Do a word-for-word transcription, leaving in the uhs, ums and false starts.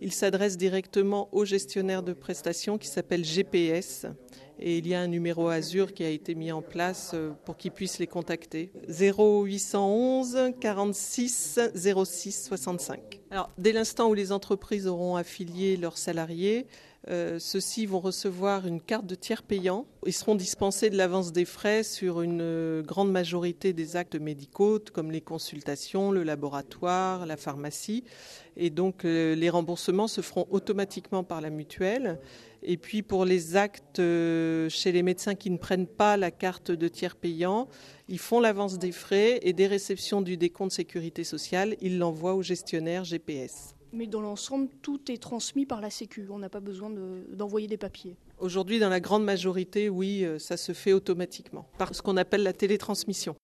Il s'adresse directement au gestionnaire de prestations qui s'appelle G P S. Et il y a un numéro Azur qui a été mis en place pour qu'ils puissent les contacter. zéro huit cent onze quarante-six zéro six soixante-cinq. Alors, dès l'instant où les entreprises auront affilié leurs salariés, euh, ceux-ci vont recevoir une carte de tiers payant. Ils seront dispensés de l'avance des frais sur une grande majorité des actes médicaux, comme les consultations, le laboratoire, la pharmacie. Et donc, euh, les remboursements se feront automatiquement par la mutuelle. Et puis, pour les actes euh, chez les médecins qui ne prennent pas la carte de tiers payant, ils font l'avance des frais et des réceptions du décompte sécurité sociale, ils l'envoient au gestionnaire G P S. Mais dans l'ensemble, tout est transmis par la Sécu. On n'a pas besoin de, d'envoyer des papiers. Aujourd'hui, dans la grande majorité, oui, ça se fait automatiquement, par ce qu'on appelle la télétransmission.